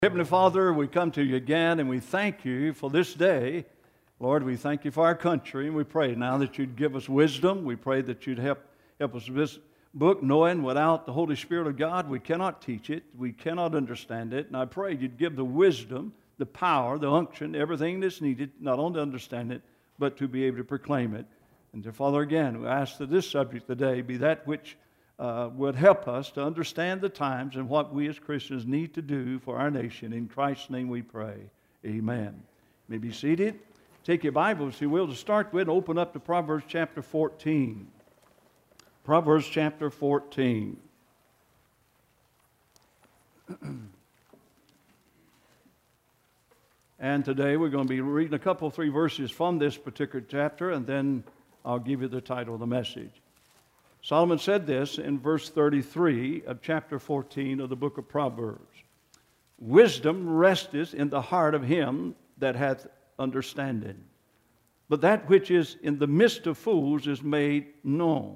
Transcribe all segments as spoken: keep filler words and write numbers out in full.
Heavenly Father, we come to you again and we thank you for this day. Lord, we thank you for our country, and we pray now that you'd give us wisdom. We pray that you'd help, help us with this book, knowing without the Holy Spirit of God we cannot teach it, we cannot understand it. And I pray you'd give the wisdom, the power, the unction, everything that's needed, not only to understand it, but to be able to proclaim it. And dear Father, again, we ask that this subject today be that which Uh, would help us to understand the times and what we as Christians need to do for our nation. In Christ's name we pray. Amen. You may be seated. Take your Bibles, if you will, to start with. Open up to Proverbs chapter fourteen. Proverbs chapter fourteen. And today we're going to be reading a couple, three verses from this particular chapter, and then I'll give you the title of the message. Solomon said this in verse thirty-three of chapter fourteen of the book of Proverbs. Wisdom resteth in the heart of him that hath understanding, but that which is in the midst of fools is made known.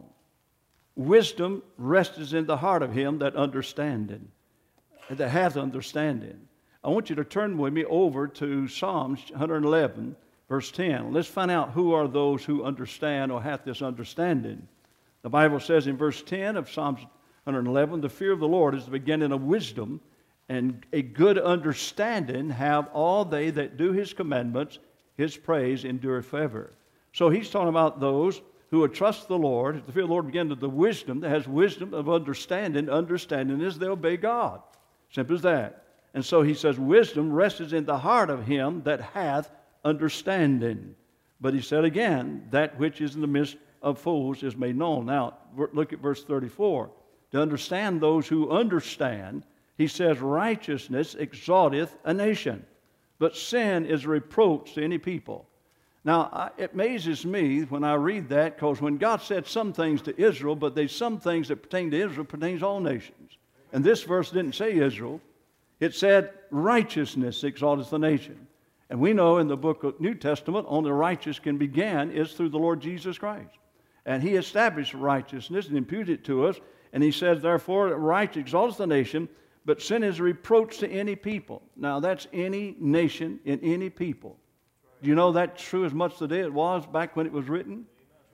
Wisdom resteth in the heart of him that understanding, that hath understanding. I want you to turn with me over to Psalms one eleven, verse ten. Let's find out who are those who understand or hath this understanding. The Bible says in verse ten of Psalms one eleven, the fear of the Lord is the beginning of wisdom, and a good understanding have all they that do his commandments. His praise endureth forever. So he's talking about those who would trust the Lord. The fear of the Lord begins with the wisdom that has wisdom of understanding. Understanding is they obey God. Simple as that. And so he says, wisdom rests in the heart of him that hath understanding. But he said again, that which is in the midst of fools is made known. Now, look at verse thirty-four. To understand those who understand, he says, righteousness exalteth a nation, but sin is a reproach to any people. Now, it amazes me when I read that, because when God said some things to Israel, but there's some things that pertain to Israel pertains to all nations. And this verse didn't say Israel. It said, righteousness exalteth the nation. And we know in the book of New Testament, only righteous can begin is through the Lord Jesus Christ. And he established righteousness and imputed it to us. And he says, therefore, right exalts the nation, but sin is a reproach to any people. Now, that's any nation in any people. Do you know that's true as much today as it was back when it was written?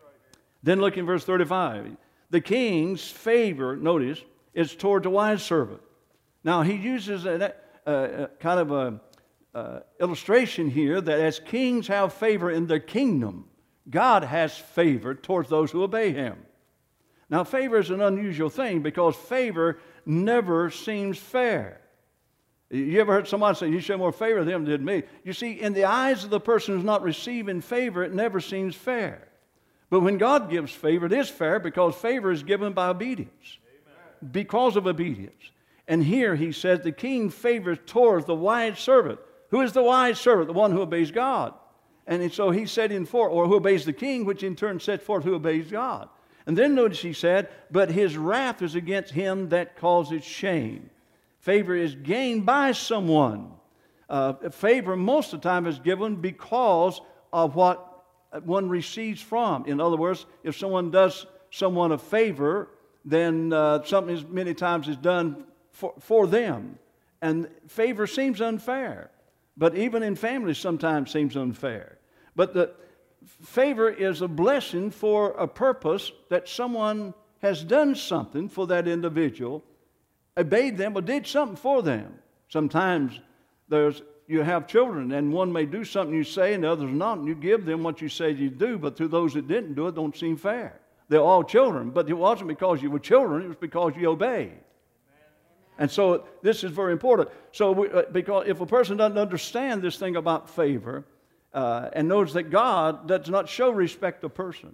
Then look in verse thirty-five. The king's favor, notice, is toward the wise servant. Now, he uses a, a, a kind of a uh, illustration here that as kings have favor in their kingdom, God has favor towards those who obey him. Now, favor is an unusual thing because favor never seems fair. You ever heard somebody say, you show more favor to them than me? You see, in the eyes of the person who's not receiving favor, it never seems fair. But when God gives favor, it is fair because favor is given by obedience. Amen. Because of obedience. And here he says the king favors towards the wise servant. Who is the wise servant? The one who obeys God. And so he said in four, or who obeys the king, which in turn sets forth who obeys God. And then notice he said, but his wrath is against him that causes shame. Favor is gained by someone. Uh, favor most of the time is given because of what one receives from. In other words, if someone does someone a favor, then uh, something is, many times is done for, for them. And favor seems unfair. But even in families sometimes seems unfair. But the favor is a blessing for a purpose that someone has done something for that individual, obeyed them or did something for them. Sometimes there's you have children and one may do something you say and the others not, and you give them what you say you do, but to those that didn't do it, don't seem fair. They're all children, but it wasn't because you were children, it was because you obeyed. And so this is very important. So we, uh, because if a person doesn't understand this thing about favor uh, and knows that God does not show respect to persons.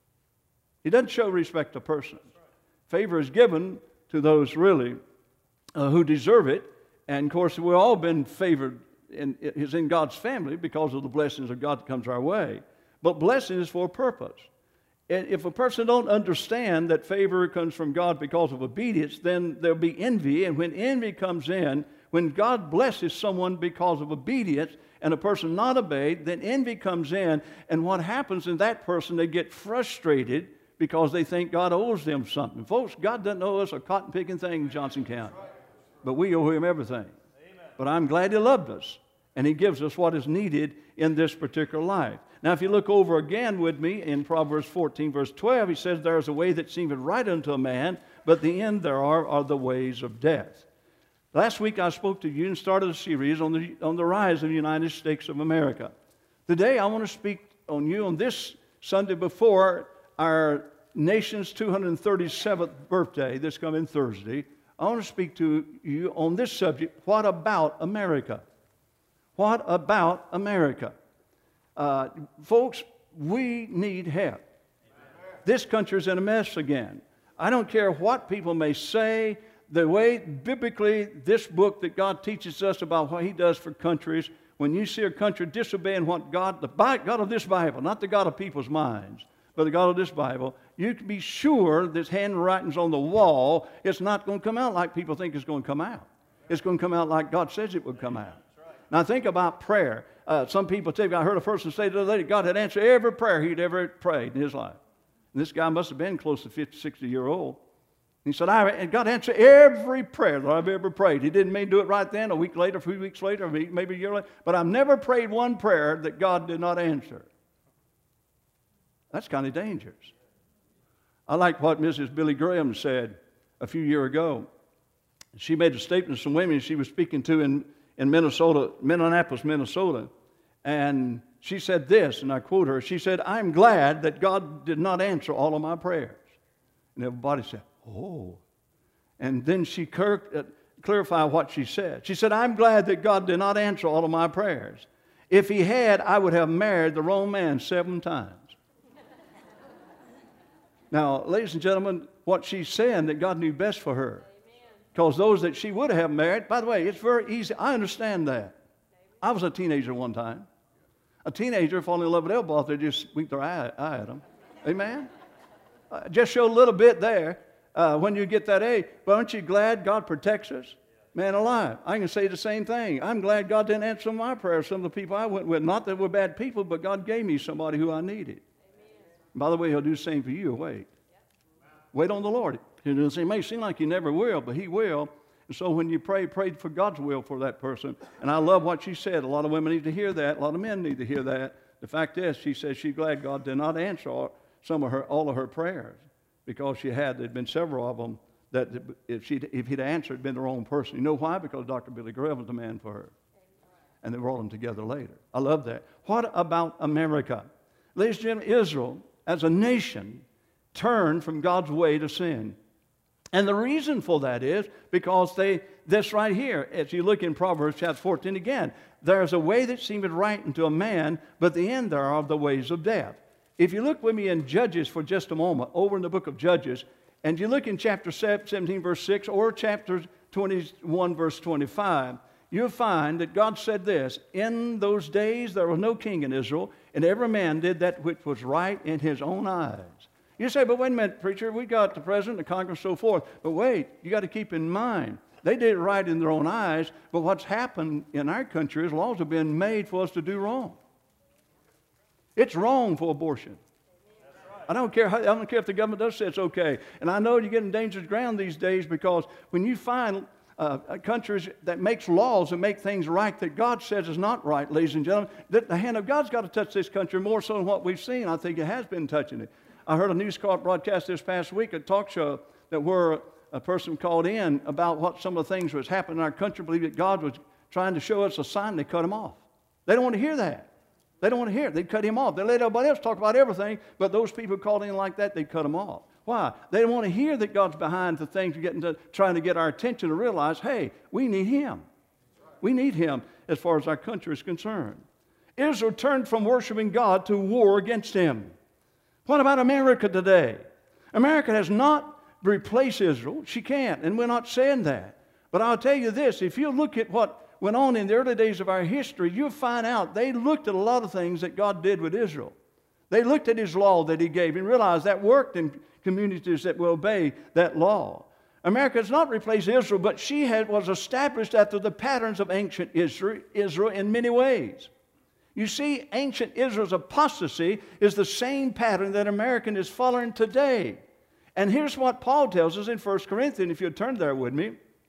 He doesn't show respect to persons. Favor is given to those really uh, who deserve it. And of course, we've all been favored in, is in God's family because of the blessings of God that comes our way. But blessing is for a purpose. If a person don't understand that favor comes from God because of obedience, then there'll be envy. And when envy comes in, when God blesses someone because of obedience and a person not obeyed, then envy comes in. And what happens in that person, they get frustrated because they think God owes them something. Folks, God doesn't owe us a cotton-picking thing in Johnson County. But we owe him everything. Amen. But I'm glad He loved us, and He gives us what is needed in this particular life. Now, if you look over again with me in Proverbs fourteen, verse twelve, he says, there is a way that seemeth right unto a man, but the end thereof are the ways of death. Last week I spoke to you and started a series on the, on the rise of the United States of America. Today I want to speak on you on this Sunday before our nation's two hundred thirty-seventh birthday, this coming Thursday. I want to speak to you on this subject, what about America? What about America? Uh, folks, we need help. This country's in a mess again. I don't care what people may say. The way, biblically, this book that God teaches us about what He does for countries, when you see a country disobeying what God, the God of this Bible, not the God of people's minds, but the God of this Bible, you can be sure this handwriting's on the wall. It's not going to come out like people think it's going to come out. It's going to come out like God says it would come out. Now think about prayer. Uh, some people tell you, I heard a person say the other day, God had answered every prayer he'd ever prayed in his life. And this guy must have been close to fifty, sixty year old. He said, I, and God answered every prayer that I've ever prayed. He didn't mean to do it right then, a week later, a few weeks later, maybe a year later. But I've never prayed one prayer that God did not answer. That's kind of dangerous. I like what Missus Billy Graham said a few years ago. She made a statement to some women she was speaking to in, in Minnesota, Minneapolis, Minnesota. And she said this, and I quote her. She said, I'm glad that God did not answer all of my prayers. And everybody said, oh. And then she cur- uh, clarified what she said. She said, I'm glad that God did not answer all of my prayers. If He had, I would have married the wrong man seven times. Now, ladies and gentlemen, what she's saying that God knew best for her. Because those that she would have married, by the way, it's very easy. I understand that. I was a teenager one time. A teenager falling in love with everybody, they just wink their eye, eye at them. Amen? Uh, just show a little bit there uh, when you get that age. But aren't you glad God protects us? Man alive. I can say the same thing. I'm glad God didn't answer my prayers. Some of the people I went with, not that we're bad people, but God gave me somebody who I needed. By the way, He'll do the same for you. Wait. Wait on the Lord. It may seem like He never will, but He will. And so when you pray, pray for God's will for that person. And I love what she said. A lot of women need to hear that. A lot of men need to hear that. The fact is, she says she's glad God did not answer all, some of her, all of her prayers. Because she had, there'd been several of them that if, she'd, if he'd answered, it'd been the wrong person. You know why? Because Doctor Billy Graham was the man for her. And they brought them together later. I love that. What about America? Ladies and gentlemen, Israel, as a nation, turned from God's way to sin. And the reason for that is because they, this right here, as you look in Proverbs chapter fourteen again, there's a way that seemeth right unto a man, but the end thereof the ways of death. If you look with me in Judges for just a moment, over in the book of Judges, and you look in chapter seventeen, verse six, or chapter twenty-one, verse twenty-five, you'll find that God said this, in those days there was no king in Israel, and every man did that which was right in his own eyes. You say, but wait a minute, preacher, we got the president, the Congress, so forth. But wait, you got to keep in mind, they did it right in their own eyes, but what's happened in our country is laws have been made for us to do wrong. It's wrong for abortion. I don't care how, I don't care if the government does say it's okay. And I know you get in dangerous ground these days because when you find uh, countries that makes laws and make things right that God says is not right, ladies and gentlemen, that the hand of God's got to touch this country more so than what we've seen. I think it has been touching it. I heard a news broadcast this past week, a talk show, that where a person called in about what some of the things that was happening in our country, believe that God was trying to show us a sign. They cut him off. They don't want to hear that. They don't want to hear it. They cut him off. They let everybody else talk about everything, but those people who called in like that, they cut him off. Why? They don't want to hear that God's behind the things, getting to, trying to get our attention to realize, hey, we need Him. We need Him as far as our country is concerned. Israel turned from worshiping God to war against Him. What about America today? America has not replaced Israel. She can't, and we're not saying that. But I'll tell you this, if you look at what went on in the early days of our history, you'll find out they looked at a lot of things that God did with Israel. They looked at His law that He gave and realized that worked in communities that will obey that law. America has not replaced Israel, but she had, was established after the patterns of ancient Israel, Israel in many ways. You see, ancient Israel's apostasy is the same pattern that America is following today. And here's what Paul tells us in First Corinthians, if you'll turn there with me.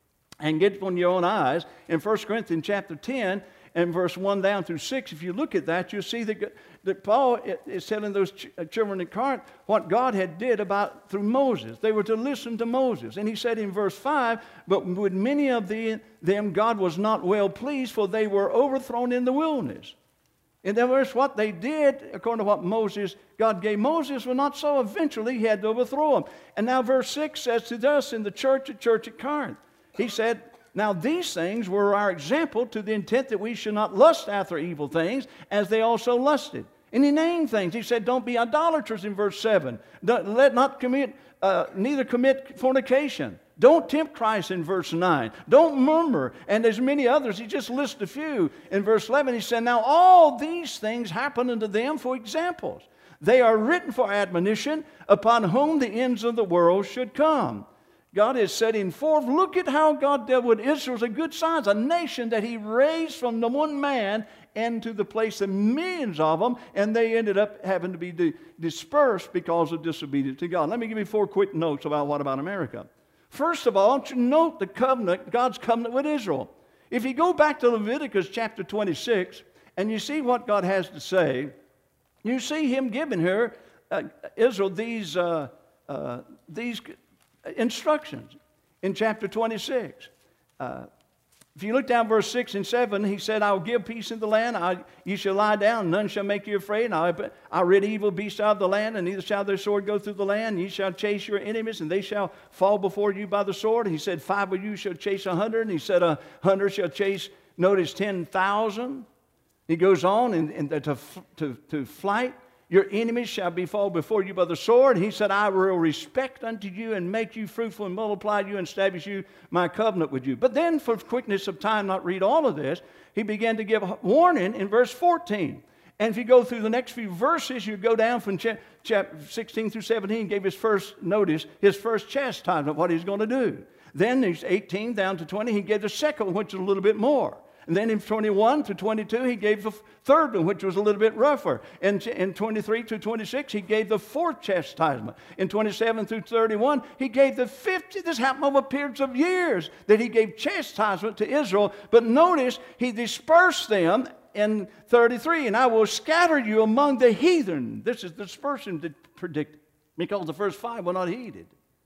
and get it on your own eyes. In First Corinthians chapter ten and verse one down through six, if you look at that, you'll see that, that Paul is telling those ch- children in Corinth what God had did about through Moses. They were to listen to Moses. And he said in verse five, but with many of the, them God was not well pleased, for they were overthrown in the wilderness. In other words, what they did, according to what Moses, God gave Moses, was not so. Eventually, he had to overthrow them. And now verse six says to us in the church, the church at Corinth, he said, now these things were our example to the intent that we should not lust after evil things, as they also lusted. And he named things. He said, don't be idolaters in verse seven. Don't, let not commit, uh, neither commit fornication. Don't tempt Christ in verse nine. Don't murmur. And there's many others. He just lists a few. In verse eleven, he said, now all these things happen unto them for examples. They are written for admonition, upon whom the ends of the world should come. God is setting forth. Look at how God dealt with Israel as a good sign, a nation that he raised from the one man into the place of millions of them, and they ended up having to be di- dispersed because of disobedience to God. Let me give you four quick notes about what about America. First of all, I want you to note the covenant, God's covenant with Israel. If you go back to Leviticus chapter twenty-six, and you see what God has to say, you see him giving her, uh, Israel, these, uh, uh, these instructions in chapter twenty-six. Uh, if you look down verse six and seven, he said, I will give peace in the land. I, you shall lie down, none shall make you afraid. And I, I rid evil beasts out of the land, and neither shall their sword go through the land. You shall chase your enemies, and they shall fall before you by the sword. He said, five of you shall chase a hundred. And he said, a hundred shall chase, notice, ten thousand. He goes on and, and to, to, to flight. Your enemies shall be fall before you by the sword. He said, I will respect unto you and make you fruitful and multiply you and establish you my covenant with you. But then, for quickness of time, not read all of this, he began to give warning in verse fourteen. And if you go through the next few verses, you go down from chapter sixteen through seventeen, gave his first notice, his first chastisement, what he's going to do. Then, he's eighteen down to twenty, he gave the second one, which is a little bit more. And then in twenty-one to twenty-two, he gave the third one, which was a little bit rougher. And in twenty-three to twenty-six, he gave the fourth chastisement. In twenty-seven through thirty-one, he gave the fifth. This happened over periods of years that he gave chastisement to Israel. But notice, he dispersed them in thirty-three. And I will scatter you among the heathen. This is the dispersion that predicted, because the first five were not heeded.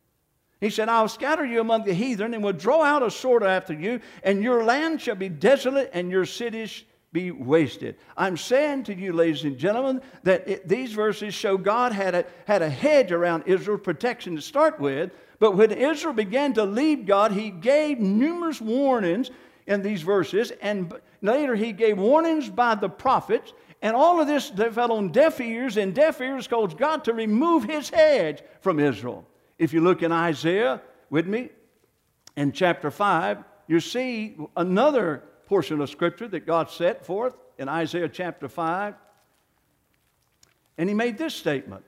He said, I will scatter you among the heathen, and will draw out a sword after you, and your land shall be desolate, and your cities be wasted. I'm saying to you, ladies and gentlemen, that it, these verses show God had a, had a hedge around Israel's protection to start with, but when Israel began to leave God, he gave numerous warnings in these verses, and later he gave warnings by the prophets, and all of this fell on deaf ears, and deaf ears caused God to remove his hedge from Israel. If you look in Isaiah with me, in chapter five, you see another portion of Scripture that God set forth in Isaiah chapter five. And he made this statement.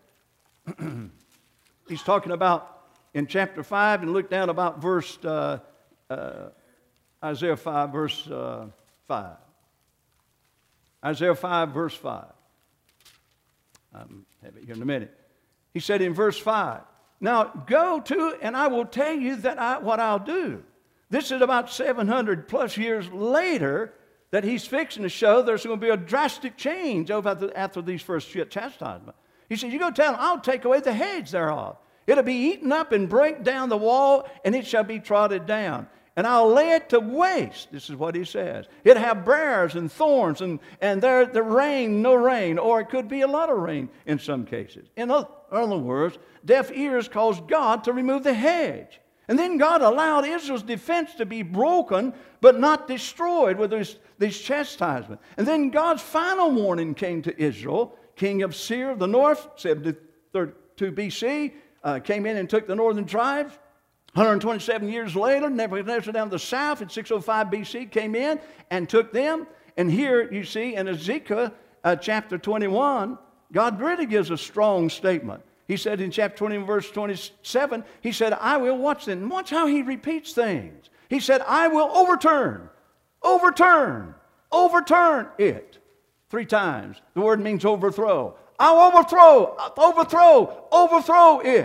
He's talking about in chapter five, and look down about verse, uh, uh, Isaiah five, verse uh, five. Isaiah five, verse five. I'll have it here in a minute. He said in verse five, now go to, and I will tell you that I, what I'll do. This is about seven hundred plus years later that he's fixing to show there's going to be a drastic change over after, after these first chastisements. He said, you go tell them, I'll take away the hedge thereof. It'll be eaten up and break down the wall, and it shall be trodden down. And I'll lay it to waste. This is what he says. It'll have briars and thorns, and, and there the rain, no rain, or it could be a lot of rain in some cases. In other, in other words, deaf ears caused God to remove the hedge. And then God allowed Israel's defense to be broken, but not destroyed with this, this chastisement. And then God's final warning came to Israel. King of Seir of the north, seventy thirty-two B C, uh, came in and took the northern tribes. one hundred twenty-seven years later, Nebuchadnezzar down the south in six oh five B C came in and took them. And here you see in Ezekiel uh, chapter twenty-one, God really gives a strong statement. He said in chapter twenty, verse twenty-seven, he said, I will watch them. And watch how he repeats things. He said, I will overturn, overturn, overturn it. Three times. The word means overthrow. I'll overthrow, overthrow, overthrow it.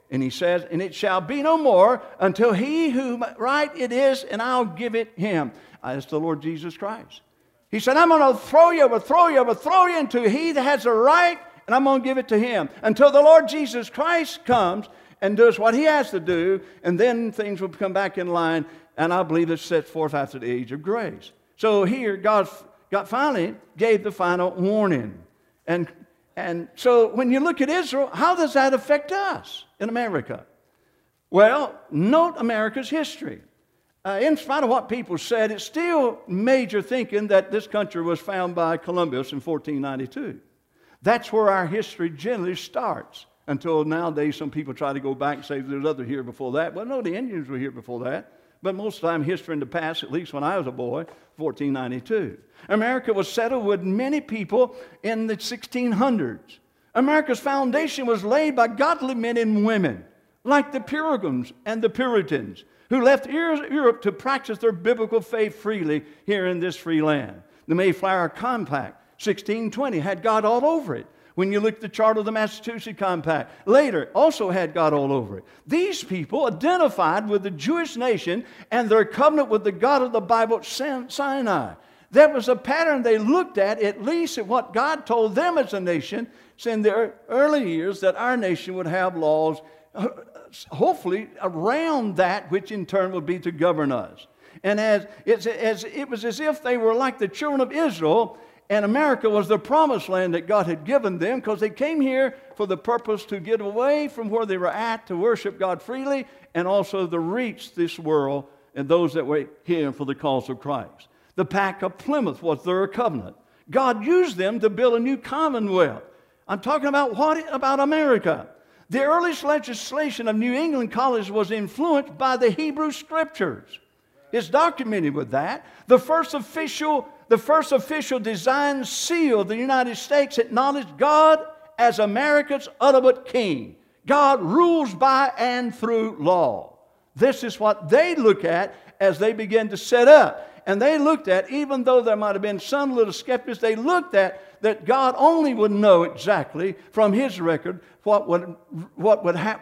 And he says, and it shall be no more until he whom right it is, and I'll give it him. That's the Lord Jesus Christ. He said, I'm going to throw you, overthrow you, overthrow you into he that has the right, and I'm going to give it to him. Until the Lord Jesus Christ comes and does what he has to do, and then things will come back in line, and I believe it's set forth after the age of grace. So here, God, God finally gave the final warning. And, and so when you look at Israel, how does that affect us in America? Well, note America's history. Uh, in spite of what people said, it's still major thinking that this country was found by Columbus in fourteen ninety-two. That's where our history generally starts. Until nowadays, some people try to go back and say there's other here before that. Well, no, the Indians were here before that. But most of the time, history in the past, at least when I was a boy, fourteen ninety-two. America was settled with many people in the sixteen hundreds. America's foundation was laid by godly men and women, like the Puritans and the Puritans, who left Europe to practice their biblical faith freely here in this free land. The Mayflower Compact, sixteen twenty, had God all over it. When you look at the chart of the Massachusetts Compact, later also had God all over it. These people identified with the Jewish nation and their covenant with the God of the Bible at Sinai. That was a pattern they looked at, at least at what God told them as a nation in their early years, that our nation would have laws, hopefully around that, which in turn would be to govern us. And as, it's, as it was as if they were like the children of Israel, and America was the promised land that God had given them, because they came here for the purpose to get away from where they were at, to worship God freely, and also to reach this world and those that were here for the cause of Christ. The Pact of Plymouth was their covenant. God used them to build a new commonwealth. I'm talking about what about America? The earliest legislation of New England colonies was influenced by the Hebrew Scriptures. It's documented with that. The first official, the first official design seal of the United States acknowledged God as America's ultimate king. God rules by and through law. This is what they look at as they begin to set up. And they looked at, even though there might have been some little skeptics, they looked at that God only would know exactly from His record what would, what would, hap,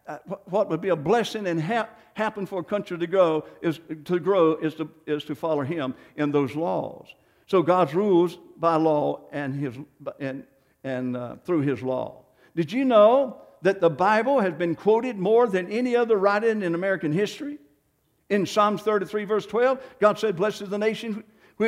what would be a blessing and hap, happen for a country to grow is to grow is to, is to follow Him in those laws. So God's rules by law and His and and uh, through His law. Did you know that the Bible has been quoted more than any other writing in American history? In Psalms thirty-three, verse twelve, God said, "Blessed is the nation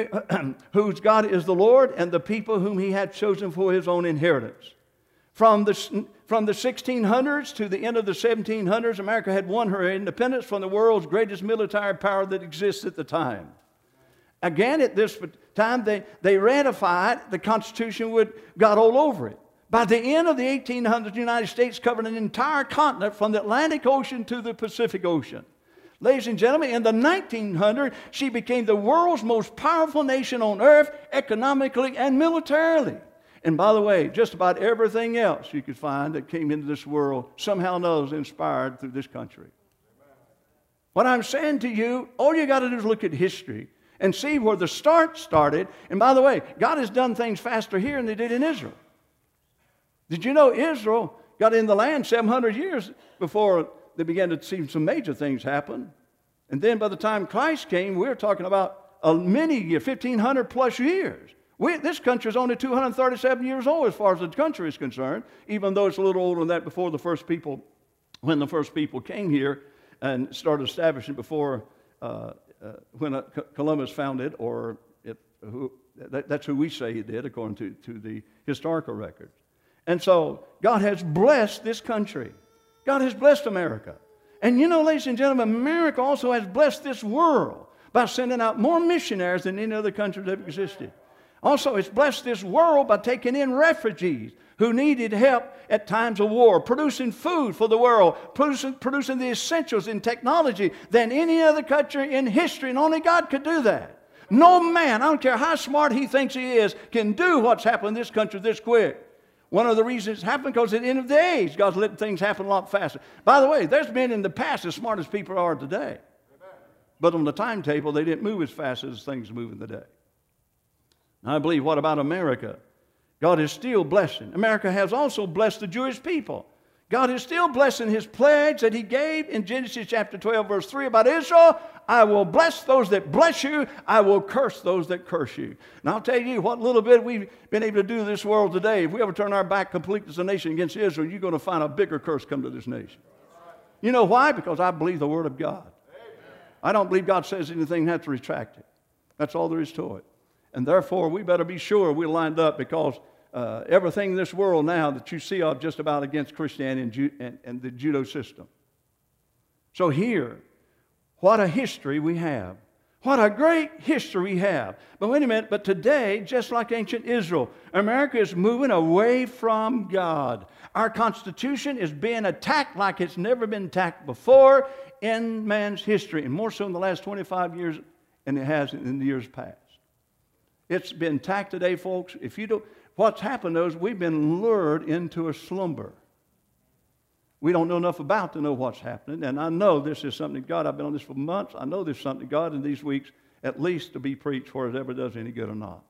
whose God is the Lord, and the people whom He hath chosen for His own inheritance." From the, from the sixteen hundreds to the end of the seventeen hundreds, America had won her independence from the world's greatest military power that exists at the time. Again, at this time, they, they ratified the Constitution with God all over it. By the end of the eighteen hundreds, the United States covered an entire continent from the Atlantic Ocean to the Pacific Ocean. Ladies and gentlemen, in the nineteen hundreds, she became the world's most powerful nation on earth, economically and militarily. And by the way, just about everything else you could find that came into this world somehow knows inspired through this country. What I'm saying to you, all you got to do is look at history and see where the start started. And by the way, God has done things faster here than He did in Israel. Did you know Israel got in the land seven hundred years before they began to see some major things happen? And then by the time Christ came, we were talking about a many year, fifteen hundred plus years. We, this country is only two hundred thirty-seven years old as far as the country is concerned, even though it's a little older than that before the first people, when the first people came here and started establishing before uh, uh, when uh, Columbus founded, or it, who, that, that's who we say he did according to, to the historical records. And so God has blessed this country. God has blessed America. And you know, ladies and gentlemen, America also has blessed this world by sending out more missionaries than any other country that existed. Also, it's blessed this world by taking in refugees who needed help at times of war, producing food for the world, producing, producing the essentials in technology than any other country in history, and only God could do that. No man, I don't care how smart he thinks he is, can do what's happened in this country this quick. One of the reasons it's happened because at the end of the days, God's letting things happen a lot faster. By the way, there's been in the past as smart as people are today. But on the timetable, they didn't move as fast as things move in the day. I believe, what about America? God is still blessing. America has also blessed the Jewish people. God is still blessing his pledge that he gave in Genesis chapter twelve, verse three about Israel. I will bless those that bless you. I will curse those that curse you. And I'll tell you what little bit we've been able to do in this world today. If we ever turn our back completely as a nation against Israel, you're going to find a bigger curse come to this nation. You know why? Because I believe the Word of God. I don't believe God says anything and have to retract it. That's all there is to it. And therefore, we better be sure we're lined up, because uh, everything in this world now that you see of just about against Christianity and, Ju- and, and the judo system. So here, what a history we have. What a great history we have. But wait a minute, but today, just like ancient Israel, America is moving away from God. Our Constitution is being attacked like it's never been attacked before in man's history, and more so in the last twenty-five years than it has in the years past. It's been attacked today, folks. If you don't, what's happened though is we've been lured into a slumber. We don't know enough about to know what's happening. And I know this is something, God, I've been on this for months. I know there's something, God, in these weeks, at least to be preached, whether it ever does any good or not.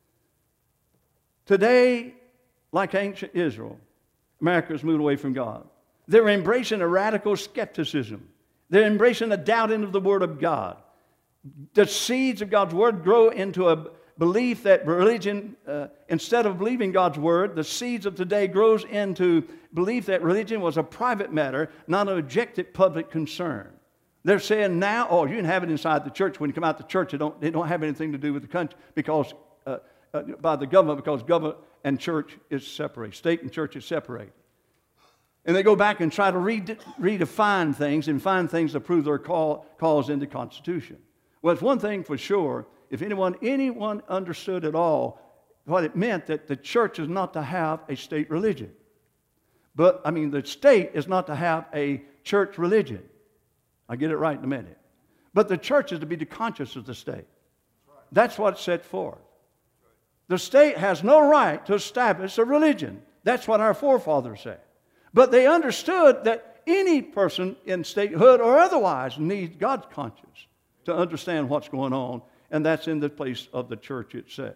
Today, like ancient Israel, America is moving away from God. They're embracing a radical skepticism. They're embracing a doubting of the Word of God. The seeds of God's Word grow into a belief that religion, uh, instead of believing God's Word, the seeds of today grows into belief that religion was a private matter, not an objective public concern. They're saying now, oh, you can have it inside the church. When you come out the church, they don't, they don't have anything to do with the country because uh, uh, by the government, because government and church is separated. State and church is separated. And they go back and try to rede- redefine things and find things to prove their call, cause in the Constitution. Well, it's one thing for sure. If anyone, anyone understood at all what it meant that the church is not to have a state religion. But, I mean, the state is not to have a church religion. I'll get it right in a minute. But the church is to be the conscience of the state. That's what's set forth. The state has no right to establish a religion. That's what our forefathers said. But they understood that any person in statehood or otherwise needs God's conscience to understand what's going on, and that's in the place of the church itself.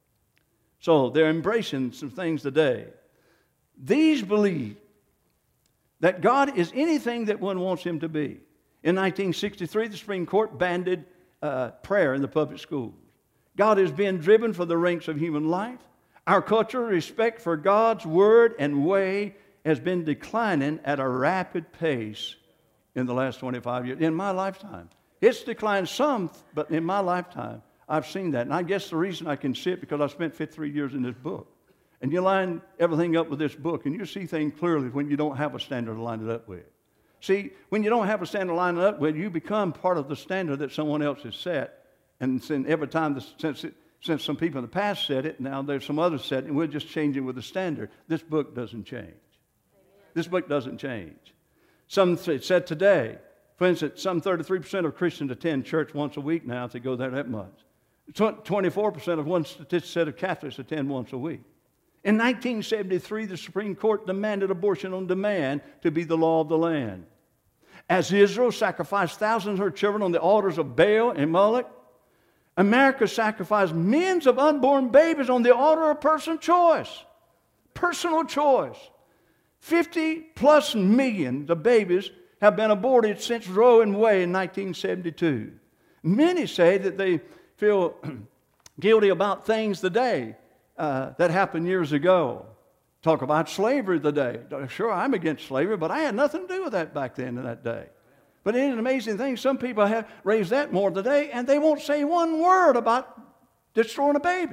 So they're embracing some things today. These believe that God is anything that one wants him to be. In nineteen sixty-three, the Supreme Court banned uh, prayer in the public schools. God is being driven from the ranks of human life. Our cultural respect for God's word and way has been declining at a rapid pace in the last twenty-five years, in my lifetime. It's declined some, but in my lifetime, I've seen that. And I guess the reason I can see it because I spent fifty-three years in this book. And you line everything up with this book, and you see things clearly when you don't have a standard to line it up with. See, when you don't have a standard to line it up with, you become part of the standard that someone else has set. And since every time, the, since, it, since some people in the past said it, now there's some others said it, and we're just changing with the standard. This book doesn't change. This book doesn't change. Some it said today, for instance, some thirty-three percent of Christians attend church once a week now if they go there that much. twenty-four percent of one statistic said of Catholics attend once a week. In nineteen seventy-three, the Supreme Court demanded abortion on demand to be the law of the land. As Israel sacrificed thousands of her children on the altars of Baal and Moloch, America sacrificed millions of unborn babies on the altar of personal choice. Personal choice. fifty plus million of babies have been aborted since Roe and Wade in nineteen seventy-two. Many say that they feel guilty about things today uh, that happened years ago. Talk about slavery today. Sure, I'm against slavery, but I had nothing to do with that back then in that day. But it is an amazing thing. Some people have raised that more today, and they won't say one word about destroying a baby.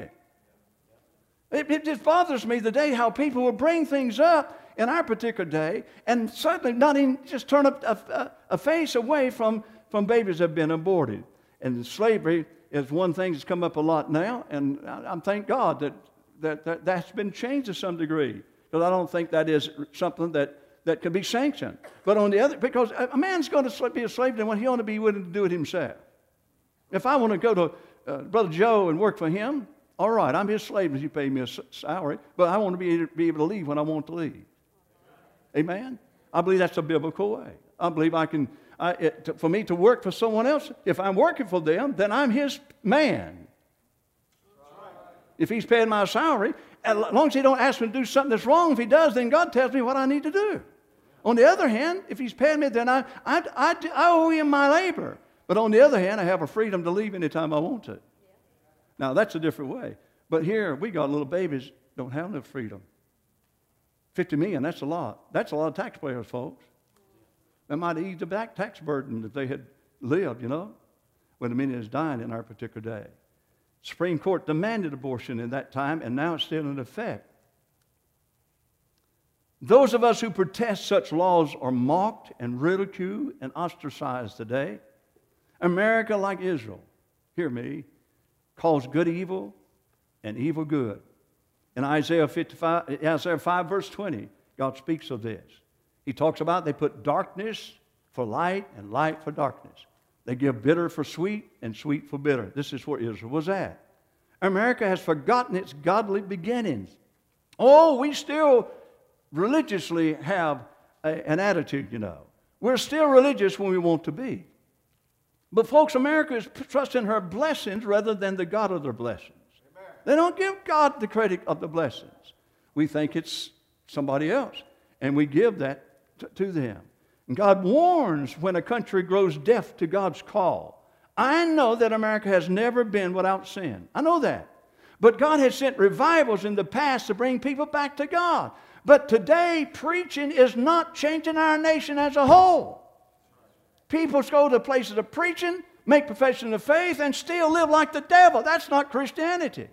It, it just bothers me today how people will bring things up in our particular day and suddenly not even just turn a, a, a face away from, from babies that have been aborted. And slavery is one thing that's come up a lot now, and I, I thank God that, that, that that's been changed to some degree, because I don't think that is something that, that can be sanctioned. But on the other, because a man's going to be a slave to when he ought to be willing to do it himself. If I want to go to uh, Brother Joe and work for him, all right, I'm his slave as you pay me a salary, but I want to be, be able to leave when I want to leave. Amen? I believe that's a biblical way. I believe I can, I, it, to, for me to work for someone else, if I'm working for them, then I'm his man. If he's paying my salary, as long as he don't ask me to do something that's wrong, if he does, then God tells me what I need to do. On the other hand, if he's paying me, then I, I, I, I owe him my labor. But on the other hand, I have a freedom to leave anytime I want to. Now, that's a different way. But here, we got little babies don't have no freedom. fifty million, that's a lot. That's a lot of taxpayers, folks. That might ease the back tax burden if they had lived, you know, when the many is dying in our particular day. Supreme Court demanded abortion in that time, and now it's still in effect. Those of us who protest such laws are mocked and ridiculed and ostracized today. America, like Israel, hear me, calls good evil and evil good. In Isaiah fifty-five, Isaiah five, verse twenty, God speaks of this. He talks about they put darkness for light and light for darkness. They give bitter for sweet and sweet for bitter. This is where Israel was at. America has forgotten its godly beginnings. Oh, we still religiously have a, an attitude, you know. We're still religious when we want to be. But folks, America is trusting her blessings rather than the God of their blessings. Amen. They don't give God the credit of the blessings. We think it's somebody else, and we give that to, to them. And God warns when a country grows deaf to God's call. I know that America has never been without sin. I know that. But God has sent revivals in the past to bring people back to God. But today, preaching is not changing our nation as a whole. People go to places of preaching, make profession of faith, and still live like the devil. That's not Christianity.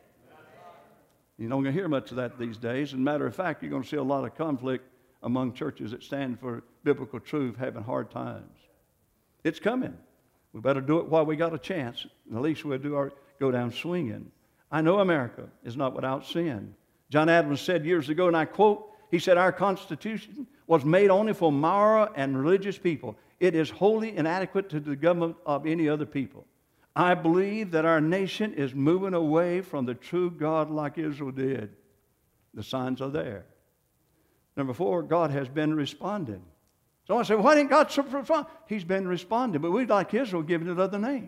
You're not going to hear much of that these days. As a matter of fact, you're going to see a lot of conflict among churches that stand for biblical truth having hard times. It's coming. We better do it while we got a chance. At least we'll do our, go down swinging. I know America is not without sin. John Adams said years ago, and I quote, he said, our Constitution was made only for moral and religious people. It is wholly inadequate to the government of any other people. I believe that our nation is moving away from the true God like Israel did. The signs are there. Number four, God has been responding. Someone say, why didn't God respond? He's been responding, but we, like Israel, giving it other names.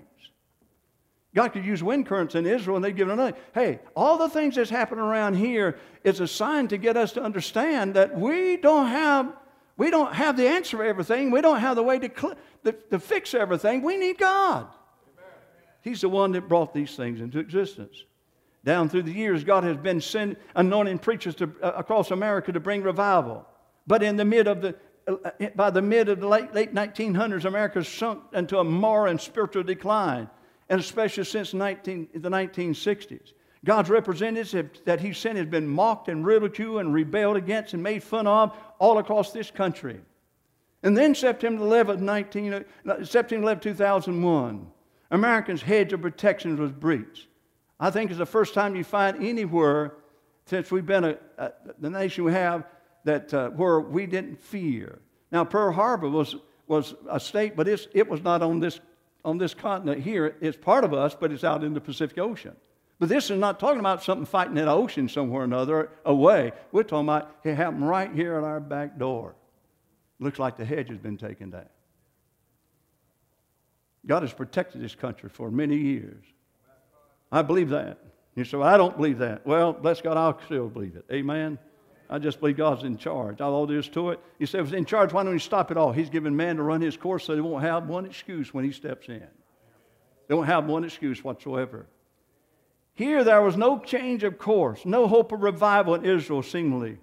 God could use wind currents in Israel, and they'd give it another name. Hey, all the things that's happening around here is a sign to get us to understand that we don't have, we don't have the answer for everything. We don't have the way to, to, to fix everything. We need God. He's the one that brought these things into existence. Down through the years, God has been sending, anointing preachers to, uh, across America to bring revival. But in the mid of the, uh, by the mid of the late, late nineteen hundreds, America sunk into a moral and spiritual decline, and especially since nineteen, the nineteen sixties. God's representatives that He sent has been mocked and ridiculed and rebelled against and made fun of all across this country. And then September eleventh, nineteen, September eleventh, two thousand one, Americans' hedge of protection was breached. I think it's the first time you find anywhere since we've been a, a, the nation we have that uh, where we didn't fear. Now, Pearl Harbor was was a state, but it's, it was not on this on this continent here. It's part of us, but it's out in the Pacific Ocean. But this is not talking about something fighting in the ocean somewhere or another away. We're talking about it happened right here at our back door. Looks like the hedge has been taken down. God has protected this country for many years. I believe that. You say, well, I don't believe that. Well, bless God, I'll still believe it. Amen? I just believe God's in charge. All there is to it. You say, if He's in charge, why don't He stop it all? He's given man to run His course so they won't have one excuse when He steps in. They won't have one excuse whatsoever. Here, there was no change of course, no hope of revival in Israel, seemingly.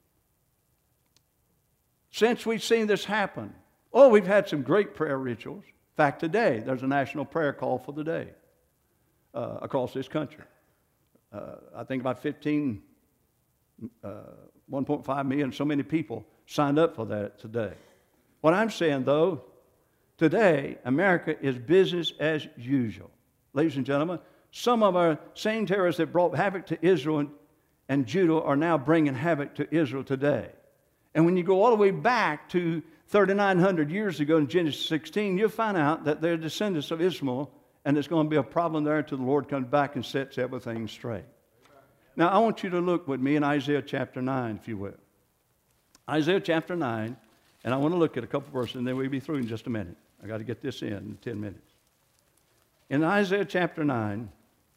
Since we've seen this happen, oh, we've had some great prayer rituals. In fact, today, there's a national prayer call for the day. Uh, across this country. Uh, I think about fifteen, uh, one point five million, so many people signed up for that today. What I'm saying, though, today, America is business as usual. Ladies and gentlemen, some of our same terrorists that brought havoc to Israel and, and Judah are now bringing havoc to Israel today. And when you go all the way back to thirty-nine hundred years ago in Genesis sixteen, you'll find out that they're descendants of Ishmael. And there's going to be a problem there until the Lord comes back and sets everything straight. Now, I want you to look with me in Isaiah chapter nine, if you will. Isaiah chapter nine, and I want to look at a couple verses, and then we'll be through in just a minute. I got to get this in in ten minutes. In Isaiah chapter nine,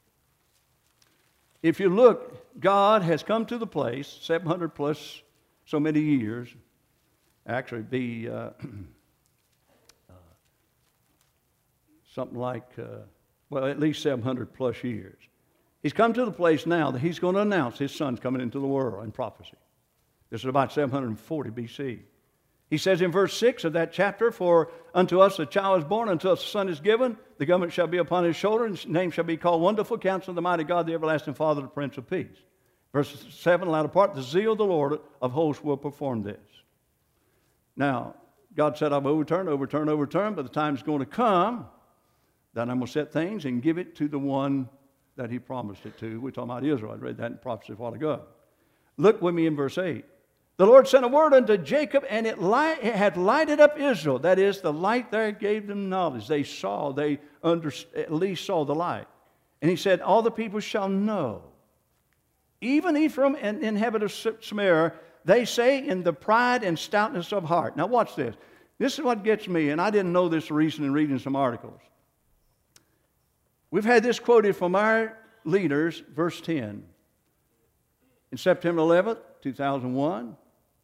if you look, God has come to the place, seven hundred plus so many years, Actually, be uh, uh, something like, uh, well, at least seven hundred plus years. He's come to the place now that he's going to announce his son's coming into the world in prophecy. This is about seven hundred forty B C. He says in verse six of that chapter, "For unto us a child is born, unto us a son is given, the government shall be upon his shoulder, and his name shall be called Wonderful Counselor, the Mighty God, the Everlasting Father, the Prince of Peace." Verse seven, latter part, "The zeal of the Lord of hosts will perform this." Now, God said, "I've overturned, overturned, overturned, but the time's going to come that I'm going to set things and give it to the one that he promised it to." We're talking about Israel. I read that in prophecy a while ago. Look with me in verse eight. "The Lord sent a word unto Jacob, and it, light, it had lighted up Israel." That is, the light there gave them knowledge. They saw, they under, at least saw the light. And he said, "All the people shall know. Even Ephraim and inhabitant of Samaria, they say in the pride and stoutness of heart." Now watch this. This is what gets me, and I didn't know this recently in reading some articles. We've had this quoted from our leaders, verse ten. In September eleventh, two thousand one,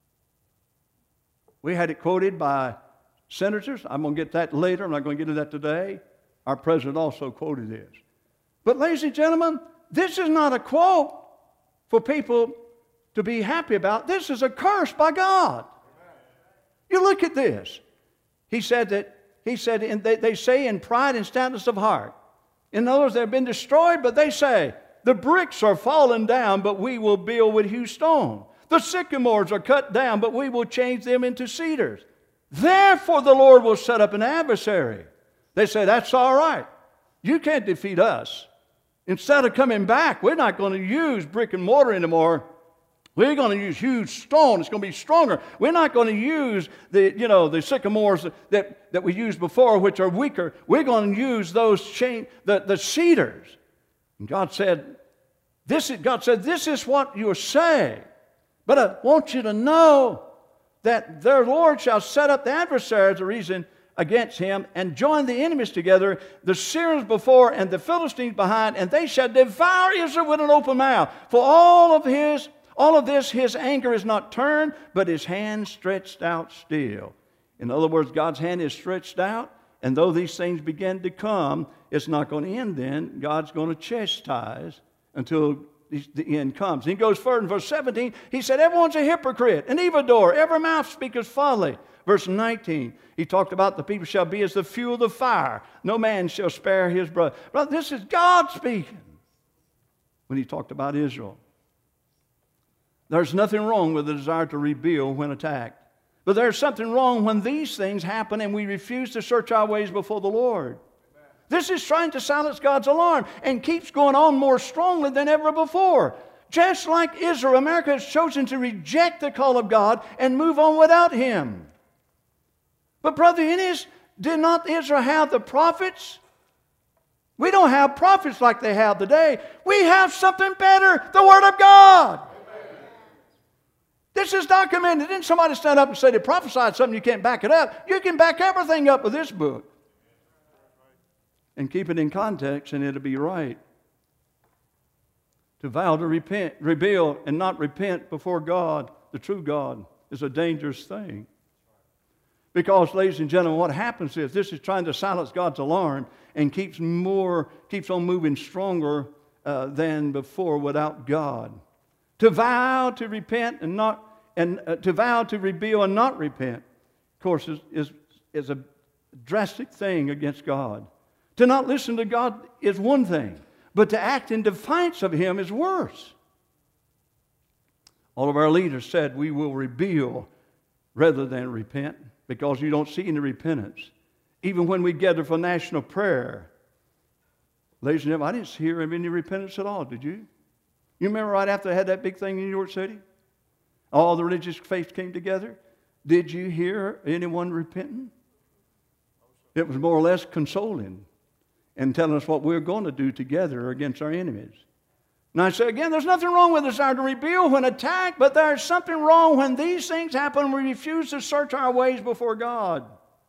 we had it quoted by senators. I'm going to get that later. I'm not going to get to that today. Our president also quoted this. But ladies and gentlemen, this is not a quote for people to be happy about. This is a curse by God. You look at this. He said that, he said, in, they, they say in pride and stoutness of heart. In other words, they've been destroyed, but they say, the bricks are fallen down, but we will build with hewn stone. The sycamores are cut down, but we will change them into cedars. Therefore the Lord will set up an adversary. They say, that's all right. You can't defeat us. Instead of coming back, we're not going to use brick and mortar anymore. We're going to use huge stone. It's going to be stronger. We're not going to use the, you know, the sycamores that, that we used before, which are weaker. We're going to use those chain, the, the cedars. And God said, this is, God said, this is what you're saying. But I want you to know that their Lord shall set up the adversary as a reason against him, and join the enemies together, the Syrians before and the Philistines behind, and they shall devour Israel with an open mouth. For all of his, all of this, his anger is not turned, but his hand stretched out still. In other words, God's hand is stretched out, and though these things begin to come, it's not going to end then. God's going to chastise until the end comes. And he goes further in verse seventeen. He said, everyone's a hypocrite, an evildoer. Every mouth speaketh folly. Verse nineteen, he talked about the people shall be as the fuel of the fire. No man shall spare his brother. Brother, this is God speaking when he talked about Israel. There's nothing wrong with the desire to rebuild when attacked. But there's something wrong when these things happen and we refuse to search our ways before the Lord. This is trying to silence God's alarm and keeps going on more strongly than ever before. Just like Israel, America has chosen to reject the call of God and move on without Him. But Brother Ennis, did not Israel have the prophets? We don't have prophets like they have today. We have something better, the Word of God. This is documented. Didn't somebody stand up and say they prophesied something, you can't back it up? You can back everything up with this book. And keep it in context and it'll be right. To vow to repent, rebuild, and not repent before God, the true God, is a dangerous thing. Because, ladies and gentlemen, what happens is this is trying to silence God's alarm and keeps more, keeps on moving stronger uh, than before without God. To vow to repent and not, and uh, to vow to rebuild and not repent, of course, is, is, is a drastic thing against God. To not listen to God is one thing, but to act in defiance of Him is worse. All of our leaders said we will rebuild rather than repent because you don't see any repentance. Even when we gather for national prayer, ladies and gentlemen, I didn't hear of any repentance at all, did you? You remember right after they had that big thing in New York City? All the religious faiths came together. Did you hear anyone repenting? It was more or less consoling and telling us what we're going to do together against our enemies. And I say again, there's nothing wrong with the desire to rebuild when attacked, but there's something wrong when these things happen and we refuse to search our ways before God.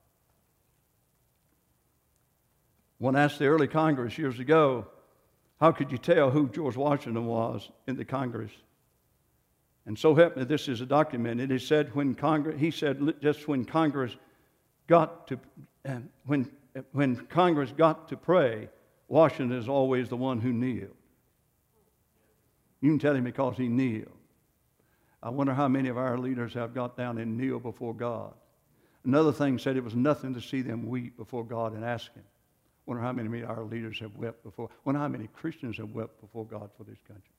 One asked the early Congress years ago, how could you tell who George Washington was in the Congress? And so help me, this is documented. He said when Congress, he said just when Congress got to, uh, when, when Congress got to pray, Washington is always the one who kneeled. You can tell him because he kneeled. I wonder how many of our leaders have got down and kneeled before God. Another thing said it was nothing to see them weep before God and ask Him. I wonder how many of our leaders have wept before. I wonder how many Christians have wept before God for this country.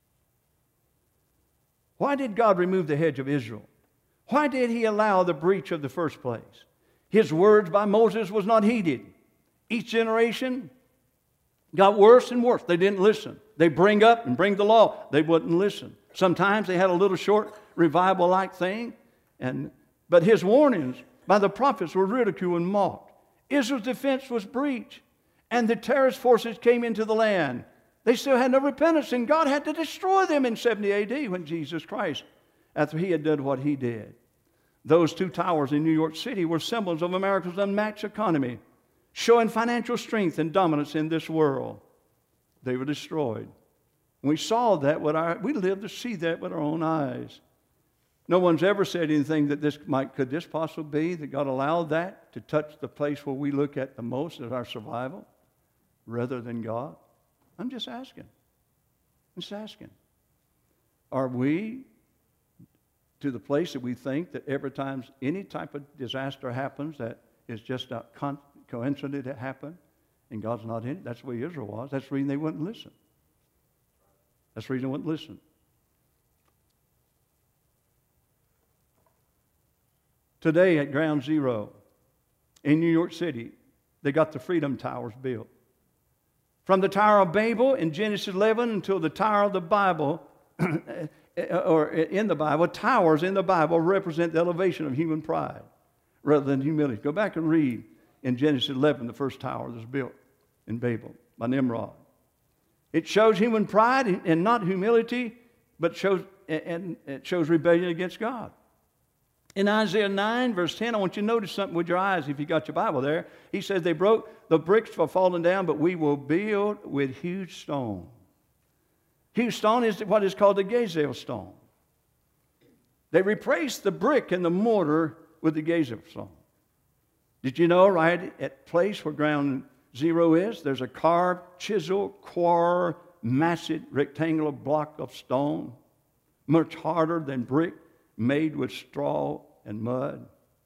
Why did God remove the hedge of Israel? Why did He allow the breach of the first place? His words by Moses was not heeded. Each generation got worse and worse. They didn't listen. They bring up and bring the law. They wouldn't listen. Sometimes they had a little short revival-like thing. And, but His warnings by the prophets were ridiculed and mocked. Israel's defense was breached. And the terrorist forces came into the land. They still had no repentance, and God had to destroy them in seventy A D when Jesus Christ, after He had done what He did. Those two towers in New York City were symbols of America's unmatched economy, showing financial strength and dominance in this world. They were destroyed. We saw that with our, we lived to see that with our own eyes. No one's ever said anything that this might, could this possibly be, that God allowed that to touch the place where we look at the most as our survival, rather than God? I'm just asking. I'm just asking. Are we to the place that we think that every time any type of disaster happens that is just a con- coincidence that happened and God's not in it? That's the way Israel was. That's the reason they wouldn't listen. That's the reason they wouldn't listen. Today at Ground Zero in New York City, they got the Freedom Towers built. From the Tower of Babel in Genesis eleven until the Tower of the Bible, or in the Bible, towers in the Bible represent the elevation of human pride rather than humility. Go back and read in Genesis eleven, the first tower that was built in Babel by Nimrod. It shows human pride and not humility, but shows, and it shows rebellion against God. In Isaiah nine, verse ten, I want you to notice something with your eyes if you got your Bible there. He says, they broke the bricks for falling down, but we will build with huge stone. Huge stone is what is called the Gezel stone. They replaced the brick and the mortar with the Gezel stone. Did you know right at the place where Ground Zero is, there's a carved, chiseled, quarry, massive rectangular block of stone, much harder than brick, made with straw and mud.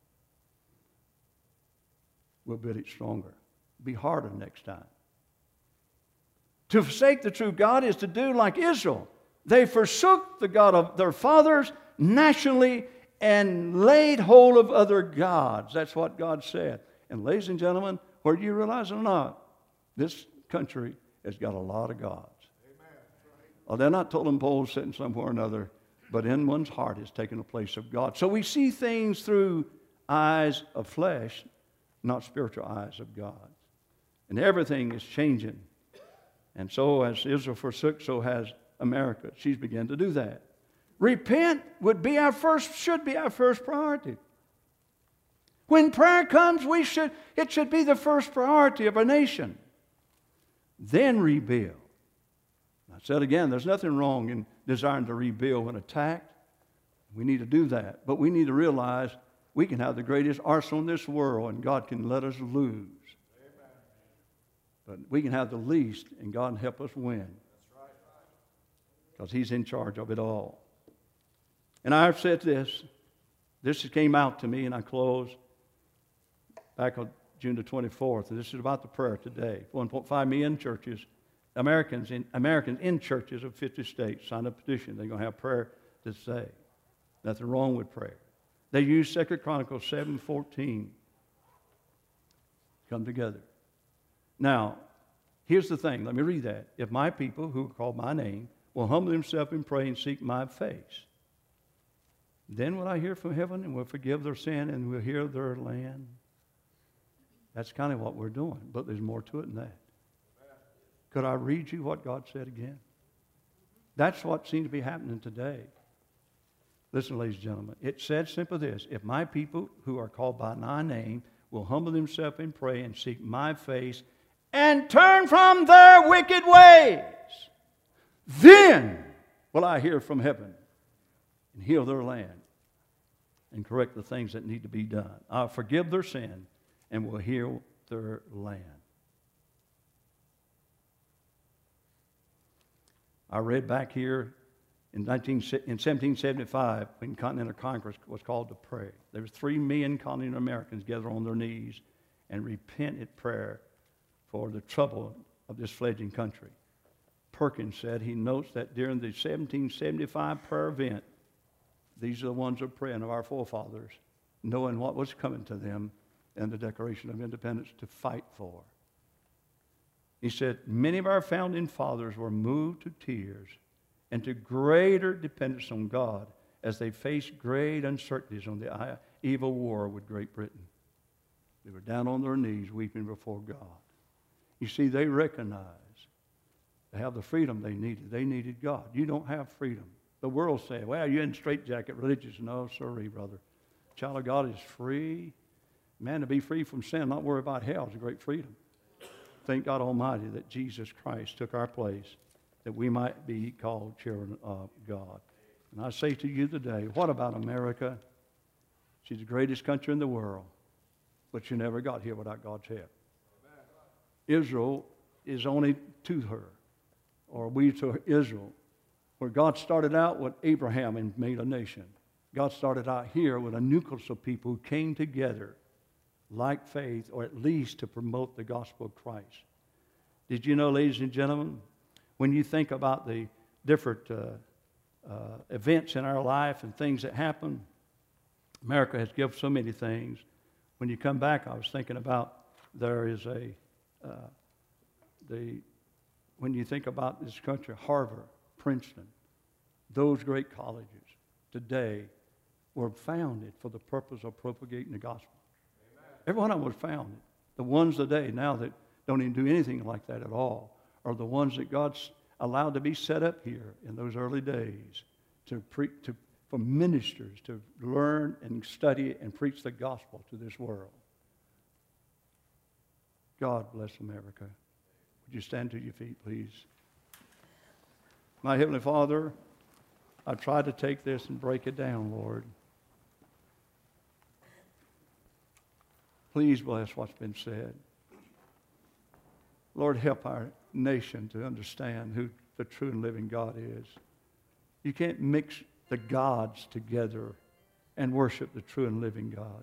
We'll build it stronger. Be harder next time. To forsake the true God is to do like Israel. They forsook the God of their fathers nationally and laid hold of other gods. That's what God said. And ladies and gentlemen, whether you realize it or not, this country has got a lot of gods. Amen. Well, they're not totem poles sitting somewhere or another, but in one's heart is taking the place of God. So we see things through eyes of flesh, not spiritual eyes of God. And everything is changing. And so as Israel forsook, so has America. She's begun to do that. Repent would be our first, should be our first priority. When prayer comes, we should, it should be the first priority of our nation. Then rebuild. I said again, there's nothing wrong in desiring to rebuild when attacked. We need to do that. But we need to realize we can have the greatest arsenal in this world and God can let us lose. Amen. But we can have the least and God can help us win. That's right. Because He's in charge of it all. And I've said this. This came out to me and I close back on June the twenty-fourth. This is about the prayer today. one point five million churches, Americans in, Americans in churches of fifty states signed a petition. They're going to have prayer this day. Nothing wrong with prayer. They use Second Chronicles seven fourteen. Come together. Now, here's the thing. Let me read that. If my people who are called my name will humble themselves and pray and seek my face, then will I hear from heaven and will forgive their sin and will heal their land. That's kind of what we're doing, but there's more to it than that. Could I read you what God said again? That's what seems to be happening today. Listen, ladies and gentlemen. It said simply this: if my people who are called by my name will humble themselves and pray and seek my face and turn from their wicked ways, then will I hear from heaven and heal their land and correct the things that need to be done. I'll forgive their sin and will heal their land. I read back here in, nineteen, in seventeen seventy-five when Continental Congress was called to pray. There was three million continental Americans gathered on their knees and repented prayer for the trouble of this fledgling country. Perkins said he notes that during the seventeen seventy-five prayer event, these are the ones that are praying of our forefathers, knowing what was coming to them and the Declaration of Independence to fight for. He said, many of our founding fathers were moved to tears and to greater dependence on God as they faced great uncertainties on the evil war with Great Britain. They were down on their knees weeping before God. You see, they recognized to have the freedom they needed. They needed God. You don't have freedom. The world said, well, you're in straitjacket religious. No, sorry, brother. Child of God is free. Man, to be free from sin, not worry about hell, is a great freedom. Thank God Almighty that Jesus Christ took our place, that we might be called children of God. And I say to you today, what about America? She's the greatest country in the world, but you never got here without God's help. Israel is only to her, or we to Israel, where God started out with Abraham and made a nation. God started out here with a nucleus of people who came together like faith, or at least to promote the gospel of Christ. Did you know, ladies and gentlemen, when you think about the different uh, uh, events in our life and things that happen, America has given so many things. When you come back, I was thinking about there is a, uh, the, when you think about this country, Harvard, Princeton, those great colleges today were founded for the purpose of propagating the gospel. Every one of them was founded. The ones today now that don't even do anything like that at all are the ones that God's allowed to be set up here in those early days to pre- to, for ministers to learn and study and preach the gospel to this world. God bless America. Would you stand to your feet, please? My Heavenly Father, I tried to take this and break it down, Lord. Please bless what's been said. Lord, help our nation to understand who the true and living God is. You can't mix the gods together and worship the true and living God.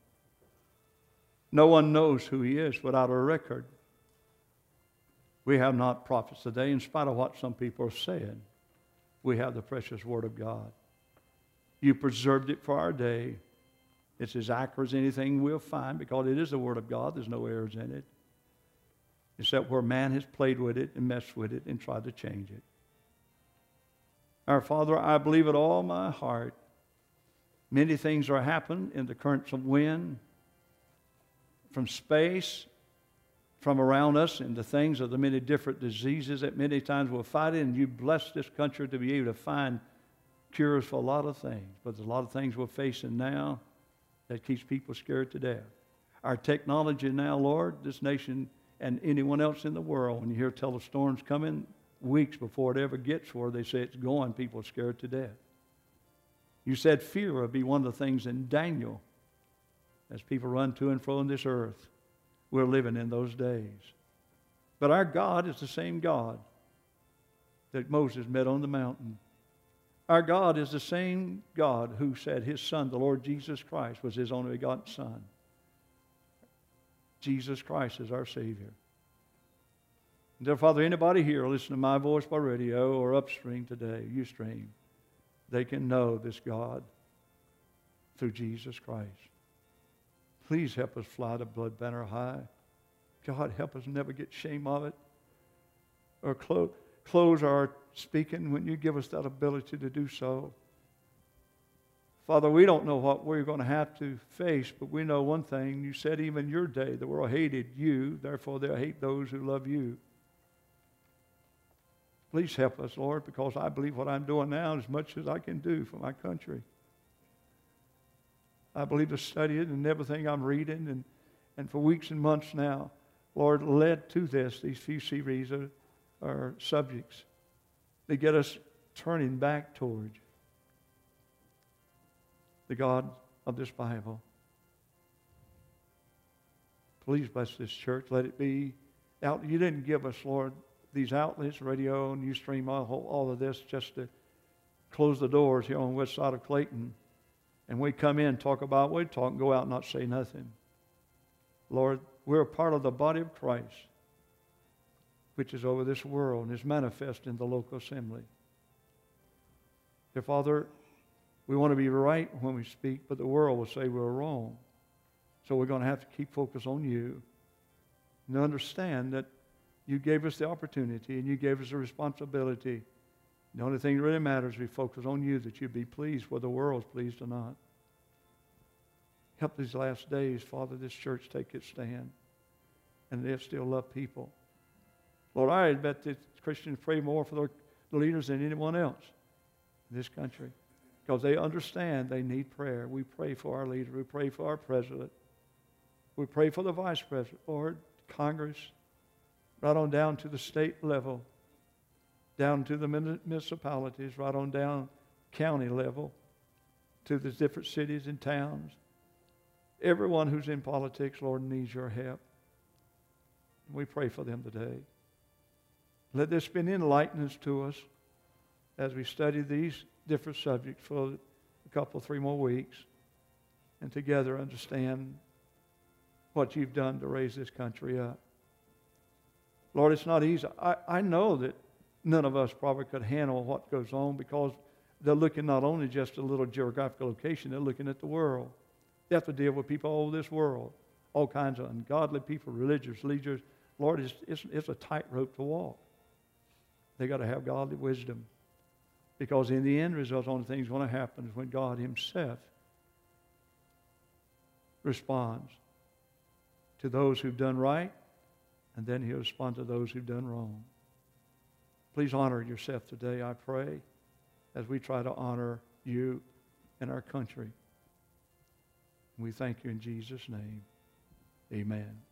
No one knows who He is without a record. We have not prophets today, in spite of what some people are saying. We have the precious Word of God. You preserved it for our day. It's as accurate as anything we'll find because it is the Word of God. There's no errors in it. Except where man has played with it and messed with it and tried to change it. Our Father, I believe with all my heart, many things are happening in the currents of wind, from space, from around us, and the things of the many different diseases that many times we're fighting. And you bless this country to be able to find cures for a lot of things. But there's a lot of things we're facing now that keeps people scared to death. Our technology now, Lord, this nation and anyone else in the world, when you hear tell the storm's coming, weeks before it ever gets where they say it's going, people are scared to death. You said fear would be one of the things in Daniel as people run to and fro on this earth. We're living in those days. But our God is the same God that Moses met on the mountain. Our God is the same God who said His Son, the Lord Jesus Christ, was His only begotten Son. Jesus Christ is our Savior. And dear Father, anybody here listen to my voice by radio or upstream today, Ustream, they can know this God through Jesus Christ. Please help us fly the blood banner high. God, help us never get shame of it or close, close our speaking when you give us that ability to do so. Father, we don't know what we're going to have to face, but we know one thing. You said even your day, the world hated you, therefore they'll hate those who love you. Please help us, Lord, because I believe what I'm doing now is as much as I can do for my country. I believe to study it and everything I'm reading, and, and for weeks and months now, Lord, led to this, these few series are, are subjects. They get us turning back towards you. the God of this Bible. Please bless this church. Let it be out. You didn't give us, Lord, these outlets, radio, Newsstream, all, all of this, just to close the doors here on the west side of Clayton. And we come in, talk about, we talk, and go out and not say nothing. Lord, we're a part of the body of Christ, which is over this world and is manifest in the local assembly. Dear Father, we want to be right when we speak, but the world will say we're wrong. So we're going to have to keep focus on you and understand that you gave us the opportunity and you gave us the responsibility. The only thing that really matters is we focus on you, that you be pleased whether the world's pleased or not. Help these last days, Father, this church take its stand and they still love people. Lord, I bet that Christians pray more for their leaders than anyone else in this country because they understand they need prayer. We pray for our leader. We pray for our president. We pray for the vice president, Lord, Congress, right on down to the state level, down to the municipalities, right on down county level, to the different cities and towns. Everyone who's in politics, Lord, needs your help. We pray for them today. Let this be an enlightenment to us as we study these different subjects for a couple, three more weeks, and together understand what you've done to raise this country up. Lord, it's not easy. I, I know that none of us probably could handle what goes on because they're looking not only just a little geographical location, they're looking at the world. They have to deal with people all over this world, all kinds of ungodly people, religious leaders. Lord, it's, it's, it's a tightrope to walk. They got to have godly wisdom because in the end result, the only thing that's going to happen is when God himself responds to those who've done right, and then he'll respond to those who've done wrong. Please honor yourself today, I pray, as we try to honor you and our country. We thank you in Jesus' name. Amen.